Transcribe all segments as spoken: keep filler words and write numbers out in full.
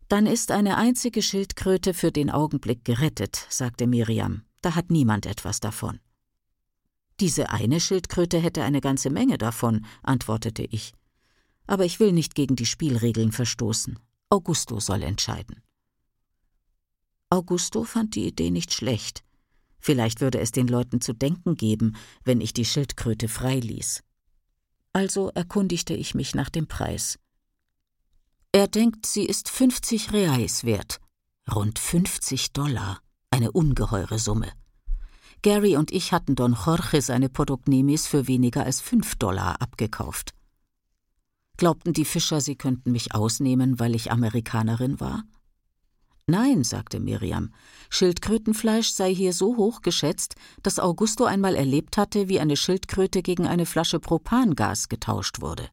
»Dann ist eine einzige Schildkröte für den Augenblick gerettet«, sagte Miriam. »Da hat niemand etwas davon.« »Diese eine Schildkröte hätte eine ganze Menge davon«, antwortete ich. »Aber ich will nicht gegen die Spielregeln verstoßen. Augusto soll entscheiden.« Augusto fand die Idee nicht schlecht. Vielleicht würde es den Leuten zu denken geben, wenn ich die Schildkröte freiließ. Also erkundigte ich mich nach dem Preis. »Er denkt, sie ist fünfzig Reais wert. Rund fünfzig Dollar. Eine ungeheure Summe. Gary und ich hatten Don Jorge seine Podoknemis für weniger als fünf Dollar abgekauft. Glaubten die Fischer, sie könnten mich ausnehmen, weil ich Amerikanerin war? Nein, sagte Miriam, Schildkrötenfleisch sei hier so hoch geschätzt, dass Augusto einmal erlebt hatte, wie eine Schildkröte gegen eine Flasche Propangas getauscht wurde.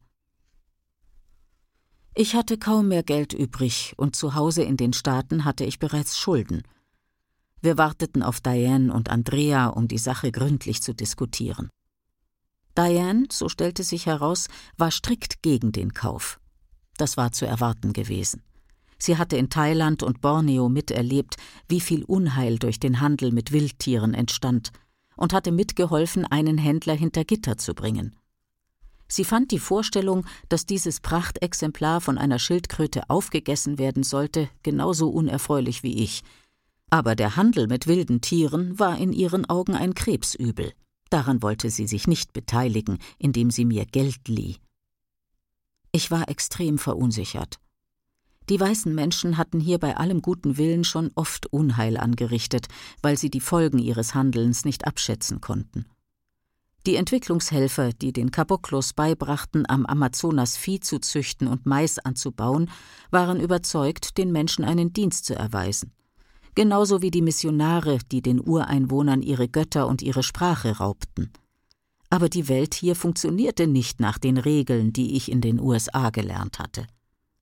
Ich hatte kaum mehr Geld übrig und zu Hause in den Staaten hatte ich bereits Schulden. Wir warteten auf Diane und Andrea, um die Sache gründlich zu diskutieren. Diane, so stellte sich heraus, war strikt gegen den Kauf. Das war zu erwarten gewesen. Sie hatte in Thailand und Borneo miterlebt, wie viel Unheil durch den Handel mit Wildtieren entstand, und hatte mitgeholfen, einen Händler hinter Gitter zu bringen. Sie fand die Vorstellung, dass dieses Prachtexemplar von einer Schildkröte aufgegessen werden sollte, genauso unerfreulich wie ich. Aber der Handel mit wilden Tieren war in ihren Augen ein Krebsübel. Daran wollte sie sich nicht beteiligen, indem sie mir Geld lieh. Ich war extrem verunsichert. Die weißen Menschen hatten hier bei allem guten Willen schon oft Unheil angerichtet, weil sie die Folgen ihres Handelns nicht abschätzen konnten. Die Entwicklungshelfer, die den Caboclos beibrachten, am Amazonas Vieh zu züchten und Mais anzubauen, waren überzeugt, den Menschen einen Dienst zu erweisen. Genauso wie die Missionare, die den Ureinwohnern ihre Götter und ihre Sprache raubten. Aber die Welt hier funktionierte nicht nach den Regeln, die ich in den U S A gelernt hatte.